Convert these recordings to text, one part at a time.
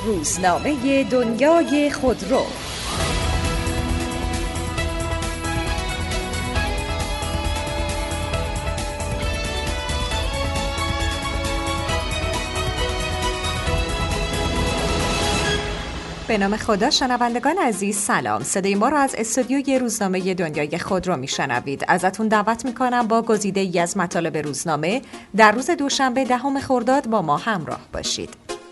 روزنامه دنیای خودرو. به نام خدا. شنوندگان عزیز سلام. صدای ما را از استودیوی روزنامه دنیای خودرو میشنوید. ازتون دعوت میکنم با گزیده ای از مطالب روزنامه در روز دوشنبه 10 خرداد با ما همراه باشید.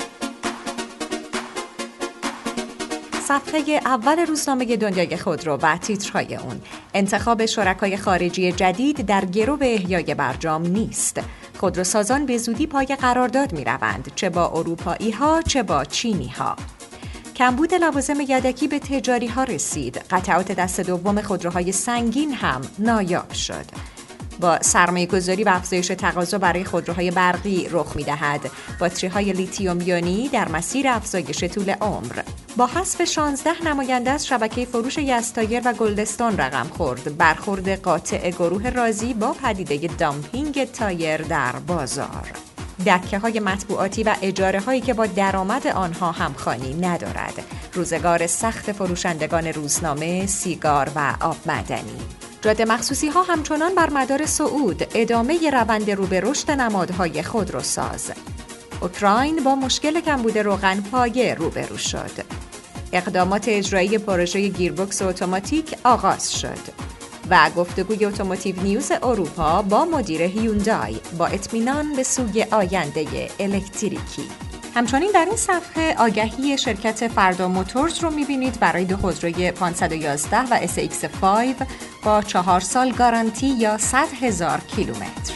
صفحه اول روزنامه دنیای خودرو و تیترهای اون: انتخاب شرکای خارجی جدید در گرو احیای برجام نیست. خودروسازان به زودی پای قرارداد میروند، چه با اروپایی ها چه با چینی ها. کمبود لوازم یدکی به تجاری ها رسید. قطعات دست دوم خودروهای سنگین هم نایاب شد. با سرمایه گذاری و افزایش تقاضا برای خودروهای برقی رخ می دهد. باتری های لیتیوم یونی در مسیر افزایش طول عمر. با حذف 16 نماینده از شبکه فروش یزدتایر و گلدستان رقم خورد. برخورد قاطع گروه رازی با پدیده دامپینگ تایر در بازار. دکه های مطبوعاتی و اجاره هایی که با درآمد آنها همخوانی ندارد. روزگار سخت فروشندگان روزنامه، سیگار و آب معدنی. جاده مخصوصی ها همچنان بر مدار صعود. ادامه روند رو به رشد نمادهای خودروساز. اوکراین با مشکل کمبود روغن پایه روبرو شد. اقدامات اجرایی پروژه گیربکس اتوماتیک آغاز شد. و گفتگوی اتوماتیو نیوز اروپا با مدیر هیوندای با اطمینان به سوی آینده الکتریکی. همچنین در این صفحه آگهی شرکت فردا موتورز رو می‌بینید برای دو خودروی 511 و SX5 با 4 سال گارانتی یا 100,000 کیلومتر.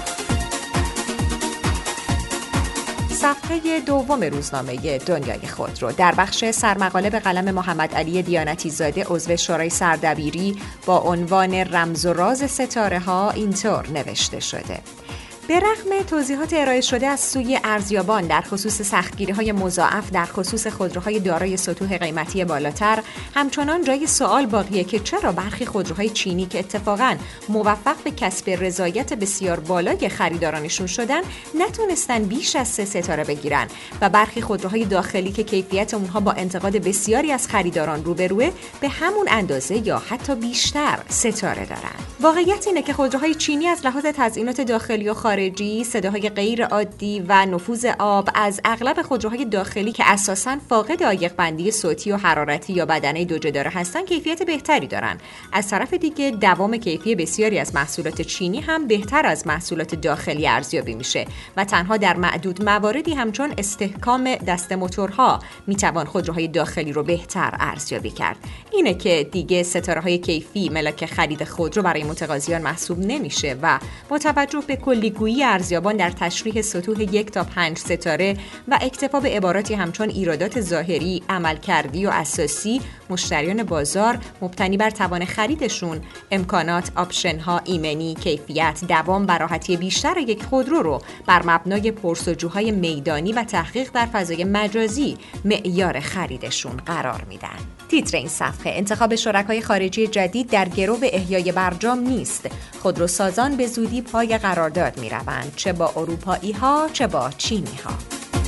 صفحه دوم روزنامه دنیای خودرو در بخش سرمقاله به قلم محمد علی دیانتی زاده، عضو شورای سردبیری، با عنوان رمز و راز ستاره ها اینطور نوشته شده: به رغم توضیحات ارائه شده از سوی ارزیابان در خصوص سختگیری‌های مضاعف در خصوص خودروهای دارای سطوح قیمتی بالاتر، همچنان جای سوال باقیه که چرا برخی خودروهای چینی که اتفاقاً موفق به کسب رضایت بسیار بالای خریدارانشون شدن نتونستن بیش از 3 ستاره بگیرن و برخی خودروهای داخلی که کیفیت اونها با انتقاد بسیاری از خریداران روبروه به همون اندازه یا حتی بیشتر ستاره دارن. واقعیت اینه که خودروهای چینی از لحاظ تزیینات داخلی و خارجی، صداهای غیر عادی و نفوذ آب از اغلب خودروهای داخلی که اساساً فاقد عایق بندی صوتی و حرارتی یا بدنه دو جداره هستن کیفیت بهتری دارن. از طرف دیگه دوام کیفی بسیاری از محصولات چینی هم بهتر از محصولات داخلی ارزیابی میشه و تنها در معدود مواردی همچون استحکام دست موتورها میتوان خودروهای داخلی رو بهتر ارزیابی کرد. اینه که دیگه ستاره‌های کیفی ملاک خرید خودرو برای متقاضیان محسوب نمیشه و با توجه به کلیگویی ارزیابان در تشریح سطوح 1 تا 5 ستاره و اکتفا به عباراتی همچون ایرادات ظاهری، عملکردی و اساسی، مشتریان بازار مبتنی بر توان خریدشون، امکانات، آپشن‌ها، ایمنی، کیفیت، دوام و راحتی بیشتر یک خودرو رو بر مبنای پرس‌وجوهای میدانی و تحقیق در فضای مجازی معیار خریدشون قرار میدن. تیتر این صفحه: انتخاب شرکای خارجی جدید در گرو احیای برجام نیست. خودروسازان به زودی پای قرارداد میروند، چه با اروپایی ها چه با چینی ها.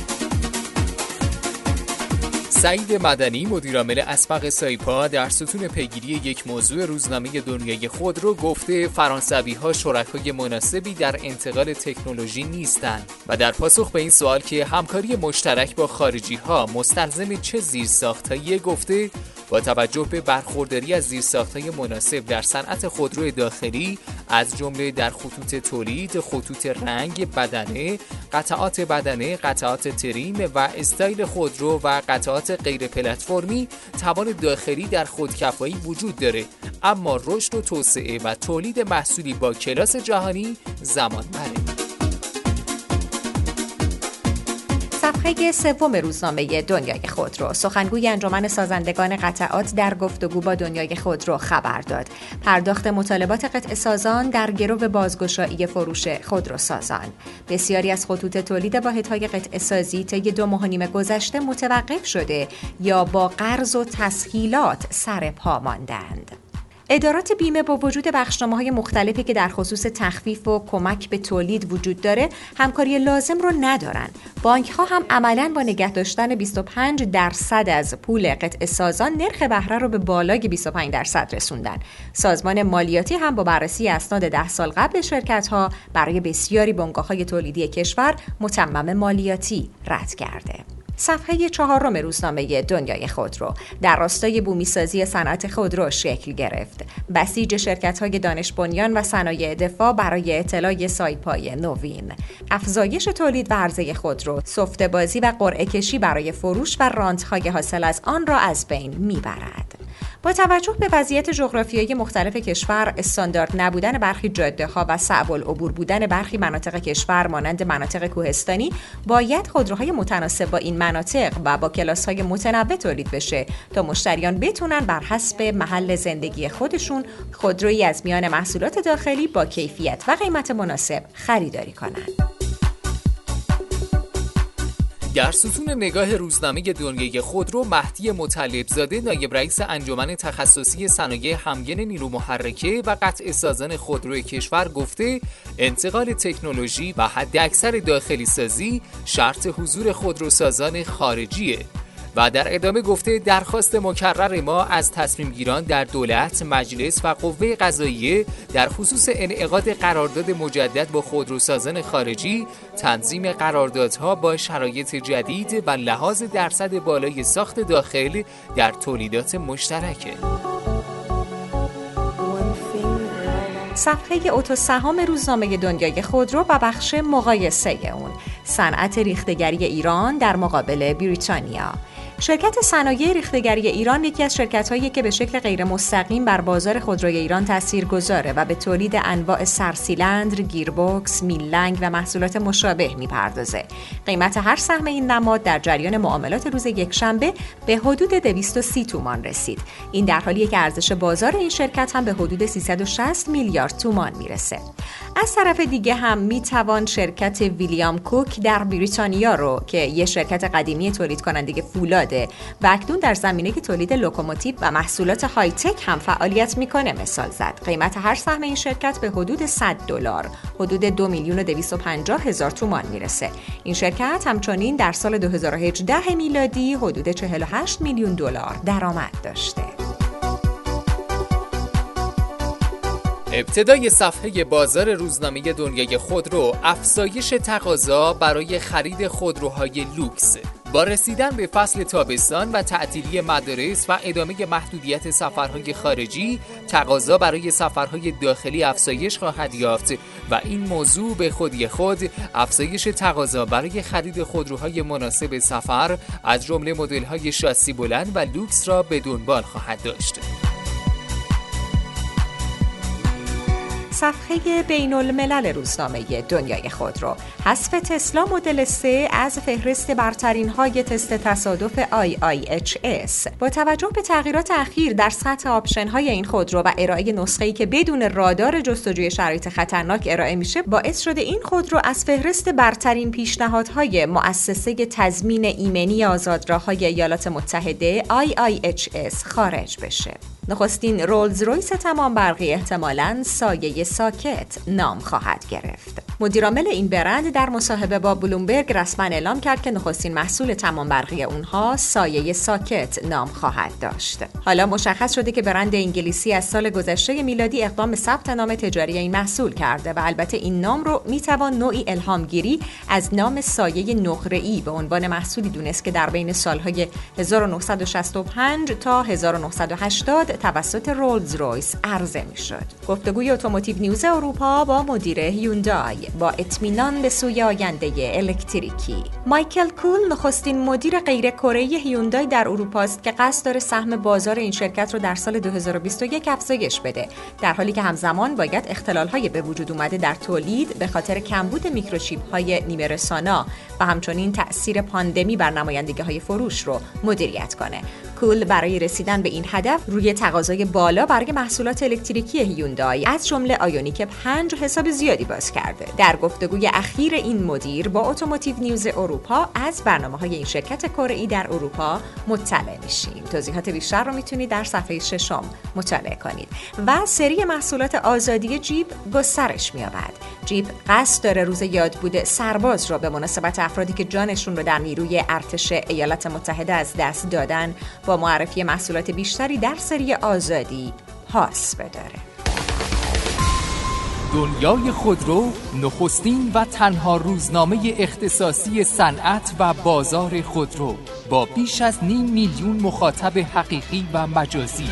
سعید مدنی، مدیرعامل اسبق سایپا، در ستون پیگیری یک موضوع روزنامه دنیای خودرو گفته فرانسوی‌ها شرکای مناسبی در انتقال تکنولوژی نیستند و در پاسخ به این سوال که همکاری مشترک با خارجی‌ها مستلزم چه زیرساخت‌هایی گفته با توجه به برخورداری از زیرساخت‌های مناسب در صنعت خودرو داخلی از جمله در خطوط تولید، خطوط رنگ، بدنه، قطعات تریم و استایل خودرو و قطعات غیر پلتفرمی، توان داخلی در خودکفایی وجود داره، اما رشد و توسعه و تولید محصولی با کلاس جهانی زمان بره. صفحه سوم روزنامه دنیای خودرو: سخنگوی انجمن سازندگان قطعات در گفتگو با دنیای خودرو خبر داد. پرداخت مطالبات قطعه سازان در گرو بازگشایی فروش خودروسازان. بسیاری از خطوط تولید واحدهای قطعه سازی طی 2.5 ماه گذشته متوقف شده یا با قرض و تسهیلات سر پا ماندند. ادارات بیمه با وجود بخشنامه‌های مختلفی که در خصوص تخفیف و کمک به تولید وجود داره، همکاری لازم رو ندارن. بانک‌ها هم عملاً با نگه داشتن 25% از پول قطع سازان نرخ بهره رو به بالای 25% رسوندن. سازمان مالیاتی هم با بررسی اسناد 10 سال قبل شرکت‌ها برای بسیاری بنگاه‌های تولیدی کشور متمم مالیاتی رد کرده. صفحه 4 روزنامه دنیای خودرو در راستای بومیسازی صنعت خودرو شکل گرفت. بسیج شرکت‌های دانش بنیان و صنایع دفاع برای اطلاع سایپای نوین. افزایش تولید و عرضه خودرو، سفته بازی و قرعه کشی برای فروش و رانت‌های حاصل از آن را از بین میبرد. با توجه به وضعیت جغرافیایی مختلف کشور، استاندارد نبودن برخی جاده‌ها و صعب العبور بودن برخی مناطق کشور مانند مناطق کوهستانی، باید خودروهای متناسب با این مناطق و با کلاس‌های متنوع تولید بشه تا مشتریان بتونن بر حسب محل زندگی خودشون خودرویی از میان محصولات داخلی با کیفیت و قیمت مناسب خریداری کنند. در ستون نگاه روزنامه دنیای خودرو، مهدی مطلب‌زاده نایب رئیس انجمن تخصصی صنایع همگن نیرو محرکه و قطع سازان خودرو کشور گفته انتقال تکنولوژی و حداکثر داخلی سازی شرط حضور خودروسازان خارجیه و در ادامه گفته درخواست مکرر ما از تصمیم گیران در دولت، مجلس و قوه قضاییه در خصوص انعقاد قرارداد مجدد با خودروسازان خارجی، تنظیم قراردادها با شرایط جدید و لحاظ درصد بالای ساخت داخل در تولیدات مشترکه. صفحه اتوسهام روزنامه دنیای خودرو و بخش مقایسه اون، صنعت ریختگری ایران در مقابل بریتانیا. شرکت صنایع ریختگری ایران یکی از شرکت‌هایی که به شکل غیر مستقیم بر بازار خودروی ایران تاثیرگذاره و به تولید انواع سرسیلندر، گیربکس، میلنگ و محصولات مشابه می‌پردازه. قیمت هر سهم این نماد در جریان معاملات روز یکشنبه به حدود 230 تومان رسید. این در حالیه که ارزش بازار این شرکت هم به حدود 360 میلیارد تومان میرسه. از طرف دیگه هم میتوان شرکت ویلیام کوک در بریتانیا رو که یه شرکت قدیمی تولید کننده فولاد و اکنون در زمینه تولید لوکوموتیو و محصولات های تک هم فعالیت میکنه مثال زد. قیمت هر سهم این شرکت به حدود $100، حدود 2,250,000 تومان میرسه. این شرکت همچنین در سال 2018 میلادی حدود $48 میلیون درآمد داشته. ابتدای صفحه بازار روزنامه دنیای خودرو، افزایش تقاضا برای خرید خودروهای لوکس. با رسیدن به فصل تابستان و تعطیلی مدارس و ادامه محدودیت سفرهای خارجی، تقاضا برای سفرهای داخلی افزایش خواهد یافت و این موضوع به خودی خود افزایش تقاضا برای خرید خودروهای مناسب سفر از جمله مدل‌های شاسی بلند و لوکس را به دنبال خواهد داشت. صفحه بین الملل روزنامه دنیای خودرو، حذف تسلا مدل 3 از فهرست برترین های تست تصادف IIHS. با توجه به تغییرات اخیر در سطح آپشن های این خودرو و ارائه نسخه‌ای که بدون رادار جستجوی شرایط خطرناک ارائه میشه، باعث شده این خودرو از فهرست برترین پیشنهادهای مؤسسه تضمین ایمنی آزادراهای ایالات متحده IIHS خارج بشه. نخستین رولز رویس تمام برقی احتمالاً سایه ساکت نام خواهد گرفت. مدیرعامل این برند در مصاحبه با بلومبرگ رسما اعلام کرد که نخستین محصول تمام برقی اونها سایه ساکت نام خواهد داشت. حالا مشخص شده که برند انگلیسی از سال گذشته میلادی اقدام به ثبت نام تجاری این محصول کرده و البته این نام رو میتوان نوعی الهامگیری از نام سایه نقره‌ای به عنوان محصولی دونست که در بین سالهای 1965 تا 1980 توسط رولز رویس عرضه میشد. گفتگوی اتوماتیو نیوز اروپا با مدیر هیوندای با اطمینان به سوی آینده الکتریکی. مایکل کول نخستین مدیر غیر کره‌ای هیوندای در اروپا است که قصد داره سهم بازار این شرکت رو در سال 2021 افزایش بده، در حالی که همزمان باید اختلال‌های به وجود اومده در تولید به خاطر کمبود میکروچیپ‌های نیمه رسانا و همچنین تأثیر پاندمی بر نمایندگی‌های فروش رو مدیریت کنه. کول برای رسیدن به این هدف روی تقاضای بالا برای محصولات الکتریکی هیوندای از جمله آیونیک 5 حساب زیادی باز کرده. در گفتگوی اخیر این مدیر با اتوماتیو نیوز اروپا از برنامه‌های این شرکت کره‌ای در اروپا مطلع میشیم. توضیحات بیشتر رو میتونید در صفحه 6 مطالعه کنید. و سری محصولات آزادی جیپ گسترش می‌یابد. جیپ قصد داره روز یادبود سرباز را به مناسبت افرادی که جانشون رو در نیروی ارتش ایالات متحده از دست دادن با معرفی محصولات بیشتری در سری آزادی پاس بداره. دنیای خودرو نخستین و تنها روزنامه اختصاصی صنعت و بازار خودرو با بیش از 5 میلیون مخاطب حقیقی و مجازی.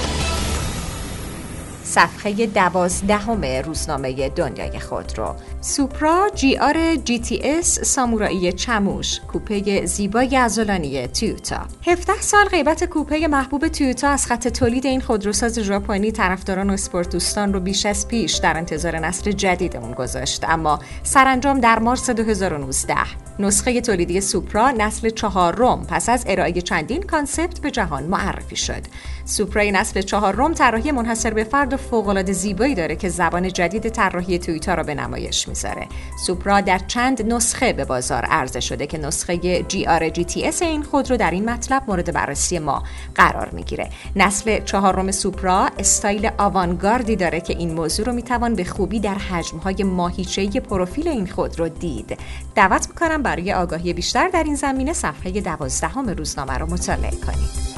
صفحه 12 روزنامه دنیای خودرو. سوپرا GR GTS سامورایی چموش، کوپه زیبای عضلانی تویوتا. 17 سال غیبت کوپه محبوب تویوتا از خط تولید این خودروساز ژاپنی طرفداران و اسپورت دوستان رو بیش از پیش در انتظار نسل جدید اون گذاشت، اما سرانجام در مارس 2019 نسخه تولیدی سوپرا نسل 4 پس از ارائه چندین کانسپت به جهان معرفی شد. سوپرا نسل 4 طراحی منحصر به فرد و فوق‌العاده زیبایی داره که زبان جدید طراحی تویوتا را به نمایش میذاره. سوپرا در چند نسخه به بازار عرضه شده که نسخه GR GTS این خودرو در این مطلب مورد بررسی ما قرار میگیره. نسل 4 سوپرا استایل آوانگاردی داره که این موضوع رو میتوان به خوبی در حجم‌های ماهیچه‌ای پروفیل این خودرو دید. دعوت میکنم برای آگاهی بیشتر در این زمینه صفحه 12 روزنامه رو مطالعه کنید.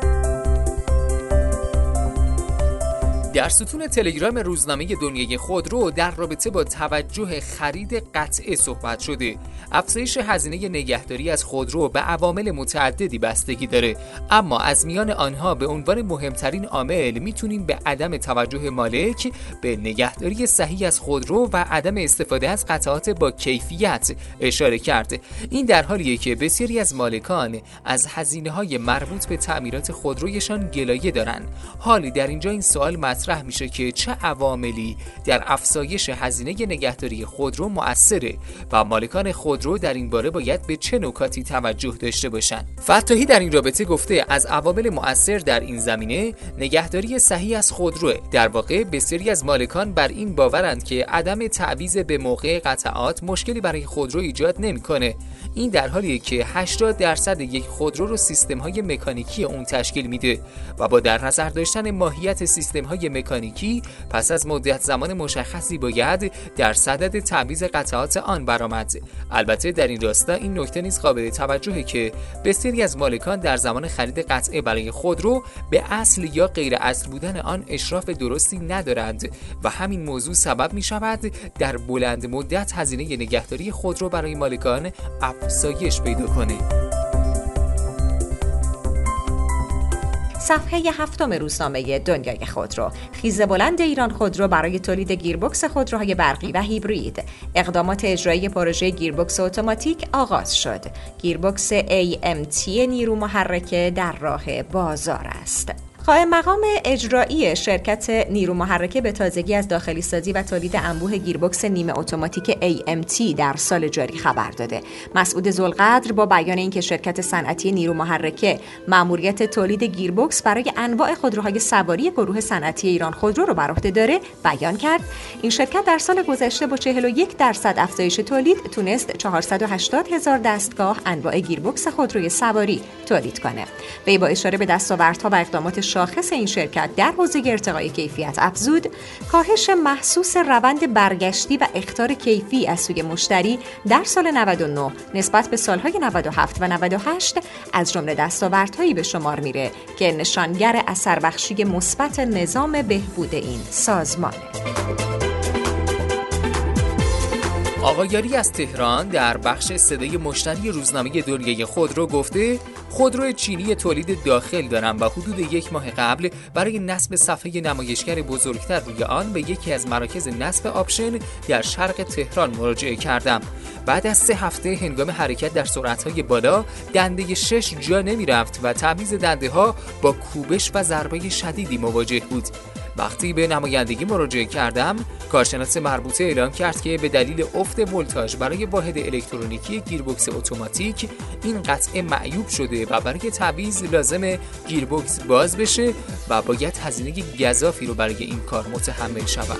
در ستون تلگرام روزنامه دنیای خودرو در رابطه با توجه خرید قطعه صحبت شده. افزایش هزینه نگهداری از خودرو به عوامل متعددی بستگی داره، اما از میان آنها به عنوان مهمترین عامل میتونیم به عدم توجه مالک به نگهداری صحیح از خودرو و عدم استفاده از قطعات با کیفیت اشاره کرد. این در حالیه که بسیاری از مالکان از هزینه‌های مربوط به تعمیرات خودرویشان گلایه دارن. حالی در اینجا این سوال مطرح میشه که چه عواملی در افزایش هزینه نگهداری خودرو مؤثره و مالکان خودرو در این باره باید به چه نکاتی توجه داشته باشند. فتاحی در این رابطه گفته از عوامل مؤثر در این زمینه نگهداری صحیح از خودرو. در واقع بسیاری از مالکان بر این باورند که عدم تعویض به موقع قطعات مشکلی برای خودرو ایجاد نمیکنه. این در حالیه که 80% یک خودرو رو سیستم‌های مکانیکی اون تشکیل میده و با در نظر داشتن ماهیت سیستم‌های مکانیکی پس از مدت زمان مشخصی باید در صدد تعویض قطعات آن برآمد. البته در این راستا این نکته نیز قابل توجهه که بسیاری از مالکان در زمان خرید قطعه برای خودرو به اصل یا غیر اصل بودن آن اشراف درستی ندارند و همین موضوع سبب می شود در بلند مدت هزینه نگهداری خودرو برای مالکان افزایش پیدا کنه. صفحه 7 روزنامه دنیای خودرو. خیز بلند ایران خودرو برای تولید گیربکس خودروهای برقی و هیبرید. اقدامات اجرایی پروژه گیربکس اتوماتیک آغاز شد. گیربکس AMT نیرو محرکه در راه بازار است. قائم مقام اجرایی شرکت نیرو محرکه به تازگی از داخلی سازی و تولید انبوه گیربکس نیمه اتوماتیک AMT در سال جاری خبر داده. مسعود ذوالقدر با بیان اینکه شرکت صنعتی نیرو محرکه مأموریت تولید گیربکس برای انواع خودروهای سواری گروه صنعتی ایران خودرو رو بر عهده داره، بیان کرد این شرکت در سال گذشته با 41% افزایش تولید تونست 480,000 دستگاه انواع گیربکس خودروی سواری تولید کنه. وی با اشاره به دستاوردها و اقدامات شاخص این شرکت در حوزه ارتقای کیفیت افزود، کاهش محسوس روند برگشتی و اخطار کیفی از سوی مشتری در سال 99 نسبت به سالهای 97 و 98 از جمله دستاوردهایی به شمار میره که نشانگر اثربخشی مثبت نظام بهبود این سازمانه. آقایاری از تهران در بخش صدای مشتری روزنامه دنیای خودرو گفته خودرو چینی تولید داخل دارم و حدود 1 ماه قبل برای نصب صفحه نمایشگر بزرگتر روی آن به یکی از مراکز نصب آپشن در شرق تهران مراجعه کردم. بعد از 3 هفته هنگام حرکت در سرعت‌های بالا دنده 6 جا نمی رفت و تعویض دنده ها با کوبش و ضربه شدیدی مواجه بود. وقتی به نمایندگی مراجعه کردم، کارشناس مربوطه اعلام کرد که به دلیل افت ولتاژ برای واحد الکترونیکی گیربکس اتوماتیک این قطعه معیوب شده و برای تعویض لازم گیربکس باز بشه و باید هزینه گزافی رو برای این کار متحمل شود.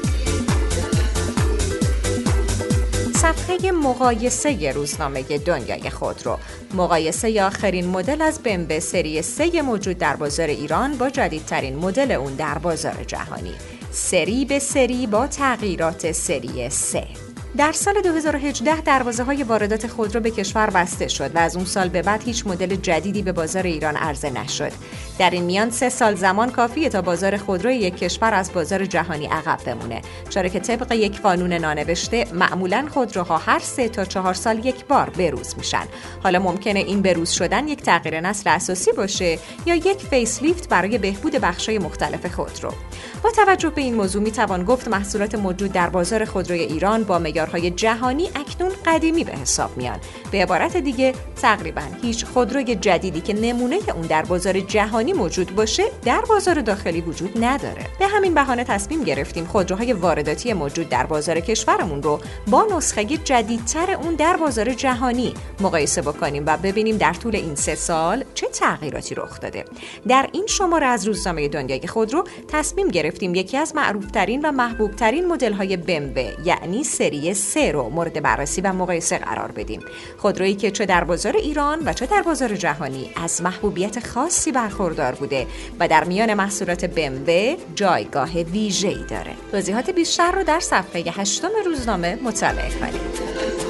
صفحه مقایسه روزنامه دنیای خودرو. مقایسه آخرین مدل از BMW سری 3 موجود در بازار ایران با جدیدترین مدل اون در بازار جهانی. سری به سری با تغییرات سری 3. در سال 2018 دروازه‌های واردات خودرو به کشور بسته شد و از اون سال به بعد هیچ مدل جدیدی به بازار ایران عرضه نشد. در این میان 3 سال زمان کافیه تا بازار خودرو یک کشور از بازار جهانی عقب بمونه، چرا که طبق یک قانون نانوشته معمولاً خودروها هر 3 تا 4 سال یک بار بروز میشن. حالا ممکنه این بروز شدن یک تغییر نسل اساسی باشه یا یک فیس لیفت برای بهبود بخش‌های مختلف خودرو. با توجه به این موضوع میتوان گفت محصولات موجود در بازار خودروی ایران با معیارهای جهانی اکنون قدیمی به حساب میان. به عبارت دیگه تقریباً هیچ خودروی جدیدی که نمونه اون در بازار جهانی موجود باشه در بازار داخلی وجود نداره. به همین بهانه تصمیم گرفتیم خودروهای وارداتی موجود در بازار کشورمون رو با نسخه جدیدتر اون در بازار جهانی مقایسه بکنیم و ببینیم در طول این 3 سال چه تغییراتی رخ داده. در این شماره از روزنامه دنیای خودرو تصمیم گرفتیم یکی از معروف‌ترین و محبوب‌ترین مدل‌های BMW یعنی سری 3 رو مورد بررسی و مقایسه قرار بدیم. خودرویی که چه در بازار ایران و چه در بازار جهانی از محبوبیت خاصی برخوردار بوده و در میان محصولات BMW جایگاه ویژه‌ای داره. توضیحات بیشتر رو در صفحه 8 روزنامه مطالعه کنید.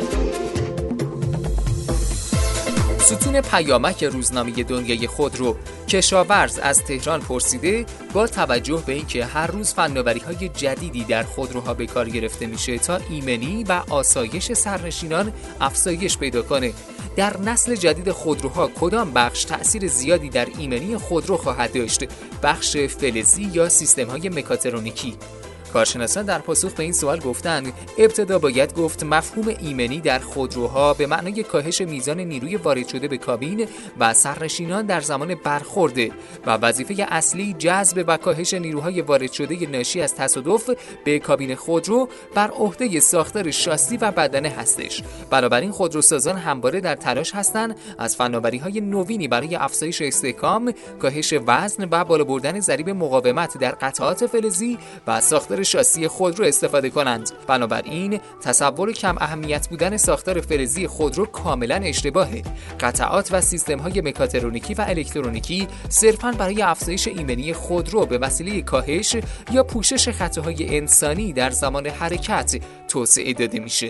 ستون پیامک روزنامه دنیای خودرو. کشاورز از تهران پرسیده با توجه به اینکه هر روز فناوری‌های جدیدی در خودروها به کار گرفته میشه تا ایمنی و آسایش سرنشینان افزایش پیدا کنه، در نسل جدید خودروها کدام بخش تأثیر زیادی در ایمنی خودرو خواهد داشت؟ بخش فلزی یا سیستم‌های مکاترونیکی؟ کارشناسان در پاسخ به این سوال گفتند ابتدا باید گفت مفهوم ایمنی در خودروها به معنای کاهش میزان نیروی وارد شده به کابین و سرنشینان در زمان برخورده و وظیفه اصلی جذب و کاهش نیروهای وارد شده ناشی از تصادف به کابین خودرو بر عهده ساختار شاسی و بدنه هستش. بنابراین خودروسازان همواره در تلاش هستند از فناوری‌های نوینی برای افزایش استحکام، کاهش وزن و بالا بردن ضریب مقاومت در قطعات فلزی و ساختار شاسی خودرو استفاده کنند. بنابراین تصور کم اهمیت بودن ساختار فلزی خودرو کاملا اشتباهه. قطعات و سیستم‌های مکاترونیکی و الکترونیکی صرفاً برای افزایش ایمنی خودرو به وسیله کاهش یا پوشش خطاهای انسانی در زمان حرکت توسعه داده میشه.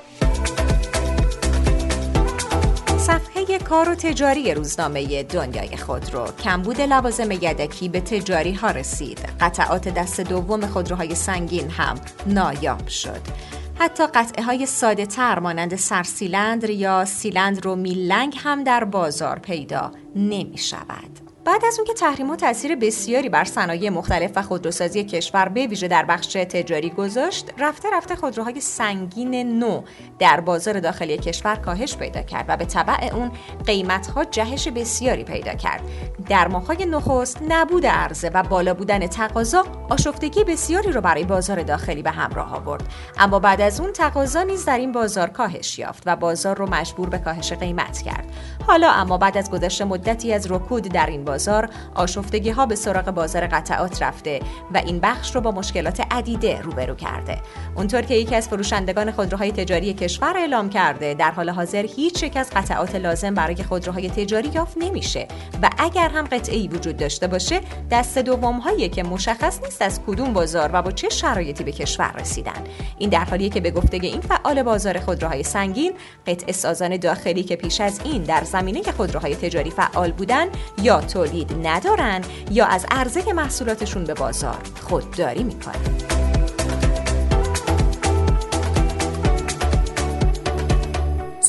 صفحه کار و تجاری روزنامه دنیای خودرو. کمبود لوازم یدکی به تجاری ها رسید. قطعات دست دوم خودروهای سنگین هم نایاب شد. حتی قطعه های ساده تر مانند سرسیلندر یا سیلندر و میلنگ هم در بازار پیدا نمی شود. بعد از اون که تحریم‌ها تأثیر بسیاری بر صنایع مختلف و خودروسازی کشور به ویژه در بخش تجاری گذاشت، رفته خودروهای سنگین نو در بازار داخلی کشور کاهش پیدا کرد و به تبع اون قیمت‌ها جهش بسیاری پیدا کرد. در ماه‌های نخست نبود عرضه و بالا بودن تقاضا آشفتگی بسیاری رو برای بازار داخلی به همراه آورد. اما بعد از اون تقاضا نیز در این بازار کاهش یافت و بازار رو مجبور به کاهش قیمت کرد. حالا اما بعد از گذشت مدتی از رکود در این بازار، آشفتگی ها به سراغ بازار قطعات رفته و این بخش رو با مشکلات عدیده روبرو کرده. اونطور که یکی از فروشندگان خودروهای تجاری کشور اعلام کرده، در حال حاضر هیچ یک از قطعات لازم برای خودروهای تجاری یافت نمیشه و اگر هم قطعه‌ای وجود داشته باشه، دست دوم‌هایی که مشخص نیست از کدوم بازار و با چه شرایطی به کشور رسیدن. این در حالیه که به گفته این فعال بازار خودروهای سنگین، قطعه سازان داخلی که پیش از این در زمینه خودروهای تجاری فعال بودن یا تولید ندارن یا از عرضه محصولاتشون به بازار خودداری میکنن.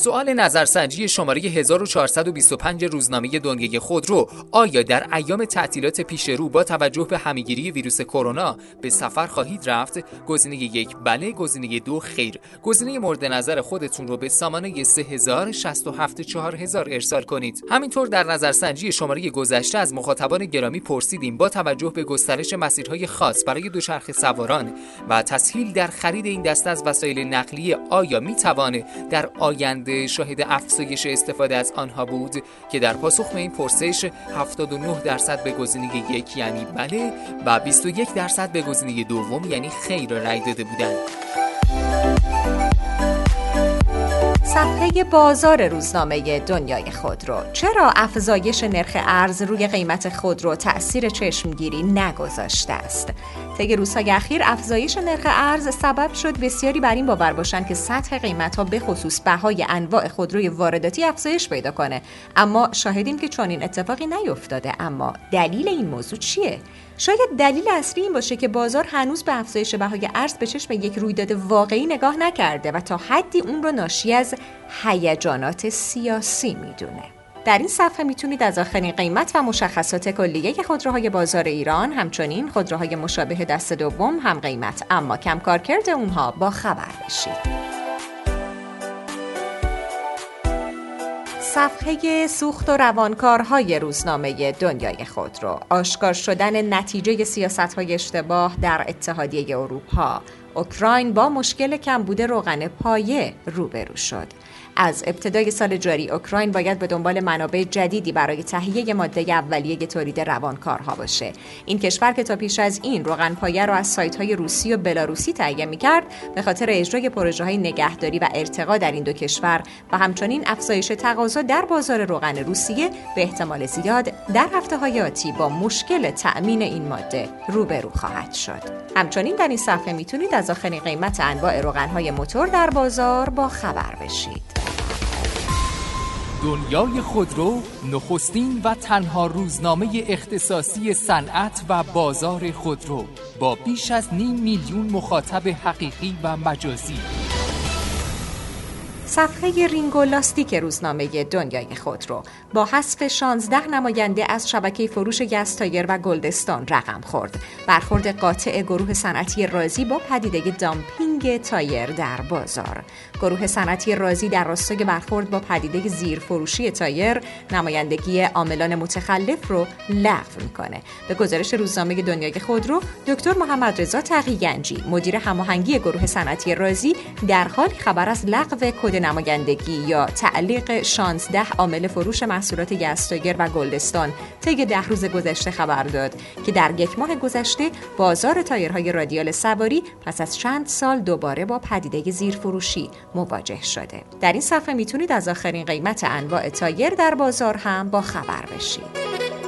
سوال نظرسنجی شماره 1425 روزنامه دنیای خودرو: آیا در ایام تعطیلات پیش رو با توجه به همه‌گیری ویروس کرونا به سفر خواهید رفت؟ گزینه 1 بله، گزینه 2 خیر. گزینه مورد نظر خودتون رو به سامانه 30674000 ارسال کنید. همینطور در نظرسنجی شماره گذشته از مخاطبان گرامی پرسیدیم با توجه به گسترش مسیرهای خاص برای دوچرخه سواران و تسهیل در خرید این دسته از وسایل نقلیه آیا میتوانه در آینده شاهد افزایش استفاده از آنها بود؟ که در پاسخ به این پرسش 79% به گزینه 1 یعنی بله و 21% به گزینه دوم یعنی خیر رای داده بودند. صفحه بازار روزنامه دنیای خودرو: چرا افزایش نرخ ارز روی قیمت خودرو تأثیر چشمگیری نگذاشته است؟ طی روزهای اخیر افزایش نرخ ارز سبب شد بسیاری بر این باور باشند که سطح قیمت‌ها به خصوص بهای انواع خودروی وارداتی افزایش پیدا کنه، اما شاهدیم که چنین اتفاقی نیفتاده. اما دلیل این موضوع چیه؟ شاید دلیل اصلی این باشه که بازار هنوز به افزایش بهای ارز به چشم یک رویداد واقعی نگاه نکرده و تا حدی اون رو ناشی از هیجانات سیاسی میدونه. در این صفحه میتونید از آخرین قیمت و مشخصات کلیه خودروهای بازار ایران، همچنین خودروهای مشابه دست دوم هم قیمت اما کم کارکرد اونها با خبر بشید. صفحه سوخت و روانکارهای روزنامه دنیای خودرو: آشکار شدن نتیجه سیاست‌های اشتباه در اتحادیه اروپا. اوکراین با مشکل کمبود روغن پایه روبرو شد. از ابتدای سال جاری اوکراین باید به دنبال منابع جدیدی برای تهیه ماده اولیه تولید روانکارها باشه. این کشور که تا پیش از این روغن پایه را از سایت‌های روسی و بلاروسی تهیه می‌کرد، به خاطر اجرای پروژه‌های نگهداری و ارتقا در این دو کشور و همچنین افزایش تقاضا در بازار روغن روسیه، به احتمال زیاد در هفته‌های آتی با مشکل تأمین این ماده روبرو خواهد شد. همچنین در این صفحه میتونید از آخرین قیمت انواع روغن‌های موتور در بازار با خبر بشید. دنیای خودرو، نخستین و تنها روزنامه اختصاصی صنعت و بازار خودرو با بیش از 500,000 مخاطب حقیقی و مجازی. صفحه رینگو لاستیک روزنامه دنیای خودرو: با حذف 16 نماینده از شبکه فروش گس تایر و گلدستان رقم خورد. برخورد قاطع گروه صنعتی رازی با پدیده دامپینگ تایر در بازار. گروه صنعتی رازی در راستای برخورد با پدیده زیرفروشی تایر، نمایندگی عاملان متخلف رو لغو میکنه. به گزارش روزنامه دنیای خودرو، دکتر محمد رضا تقی‌گنجی، مدیر هماهنگی گروه صنعتی رازی، در حالی خبر از لغو کد نمایندگی یا تعلیق 16 عامل فروش محصولات گس تایر و گلدستان طی 10 روز گذشته خبر داد که در یک ماه گذشته بازار تایرهای رادیال سواری پس از چند سال دوباره با پدیده زیرفروشی مواجه شده. در این صفحه میتونید از آخرین قیمت انواع تایر در بازار هم با خبر بشید.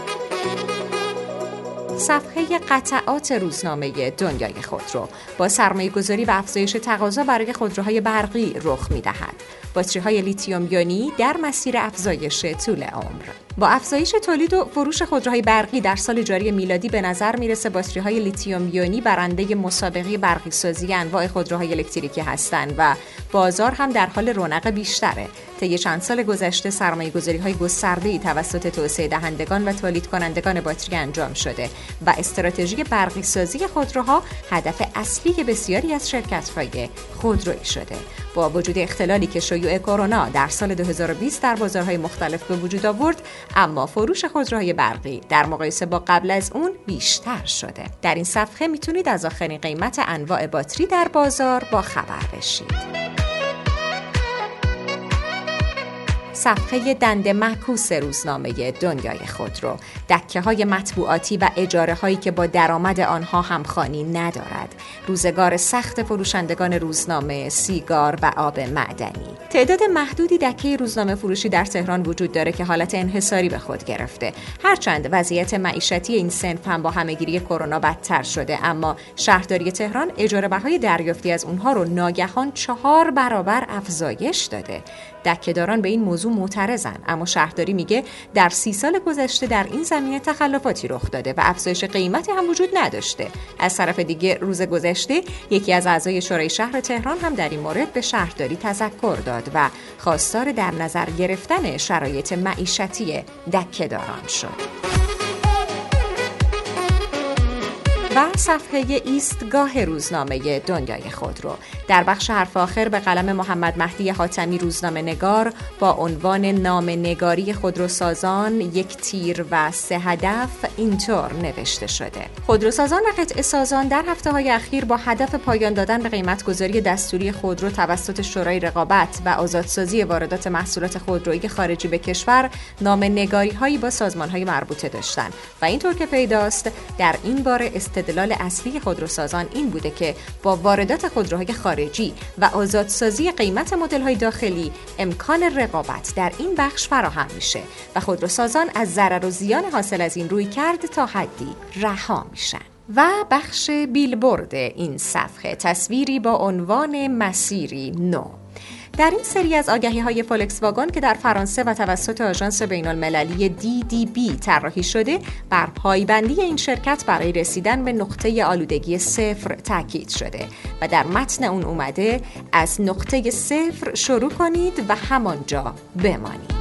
صفحه قطعات روزنامه دنیای خودرو: با سرمایه‌گذاری و افزایش تقاضا برای خودروهای برقی رخ می‌دهد. باتری‌های لیتیوم یونی در مسیر افزایش طول عمر. با افزایش تولید و فروش خودروهای برقی در سال جاری میلادی به نظر میرسه باتری‌های لیتیوم یونی برنده مسابقه برقی سازی انواع خودروهای الکتریکی هستند و بازار هم در حال رونق بیشتره. طی چند سال گذشته سرمایه‌گذاری‌های گسترده‌ای توسط توسعه دهندگان و تولید کنندگان باتری انجام شده و استراتژی برقی سازی خودروها هدف اصلی بسیاری از شرکت‌های خودرویی شده. با وجود اختلالی که شیوع کرونا در سال 2020 در بازارهای مختلف به وجود آورد، اما فروش خودروهای برقی در مقایسه با قبل از اون بیشتر شده. در این صفحه میتونید از آخرین قیمت انواع باتری در بازار با خبر بشید. صفحه دنده معکوس روزنامه دنیای خودرو: دکه‌های مطبوعاتی و اجاره‌هایی که با درآمد آنها همخوانی ندارد. روزگار سخت فروشندگان روزنامه، سیگار و آب معدنی. تعداد محدودی دکه روزنامه فروشی در تهران وجود داره که حالت انحصاری به خود گرفته. هرچند وضعیت معیشتی این صنف هم با همه‌گیری کرونا بدتر شده، اما شهرداری تهران اجاره بهای دریافتی از اونها رو ناگهان 4 برابر افزایش داده. دکه‌داران به این موضوع موضوع معترضن، اما شهرداری میگه در 30 سال گذشته در این زمینه تخلفاتی رخ داده و افزایش قیمتی هم وجود نداشته. از طرف دیگه روز گذشته یکی از اعضای شورای شهر تهران هم در این مورد به شهرداری تذکر داد و خواستار در نظر گرفتن شرایط معیشتی دکه‌داران شد. و صفحه ایستگاه روزنامه دنیای خودرو در بخش حرف آخر به قلم محمد مهدی حاتمی روزنامه نگار با عنوان نامه‌نگاری خودروسازان، 1 تیر و 3 هدف اینطور نوشته شده: خودروسازان و قطعه سازان در هفته‌های اخیر با هدف پایان دادن به قیمت‌گذاری دستوری خودرو توسط شورای رقابت و آزادسازی واردات محصولات خودرویی خارجی به کشور نامه‌نگاری‌هایی با سازمان‌های مربوطه داشتند و اینطور که پیداست در این باره استدلال اصلی خودروسازان این بوده که با واردات خودروهای خارجی و آزادسازی قیمت مدل‌های داخلی امکان رقابت در این بخش فراهم میشه و خودروسازان از ضرر و زیان حاصل از این رویکرد تا حدی رها میشن. و بخش بیلبورد این صفحه تصویری با عنوان مسیری نو. در این سری از آگهی‌های فولکس واگن که در فرانسه و توسط آژانس بین‌المللی DDB طراحی شده، بر پایبندی این شرکت برای رسیدن به نقطه آلودگی 0 تاکید شده و در متن اون اومده از نقطه 0 شروع کنید و همانجا بمانید.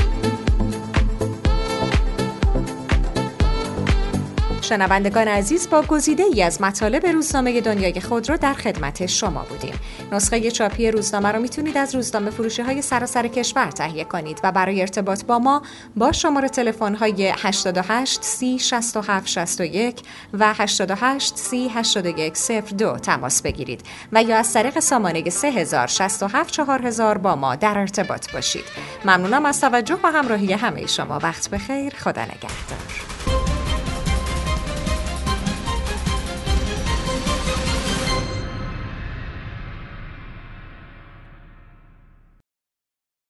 شنوندگان عزیز، با گزیده‌ای از مطالب روزنامه دنیای خودرو در خدمت شما بودیم. نسخه چاپی روزنامه رو میتونید از روزنامه فروشی‌های سراسر کشور تهیه کنید و برای ارتباط با ما با شماره تلفن‌های 88 30 67 61 و 88 30 81 02 تماس بگیرید و یا از طریق سامانه 3000 67 4000 با ما در ارتباط باشید. ممنونم از توجه و همراهی همه شما. وقت بخیر. خدا نگهدار.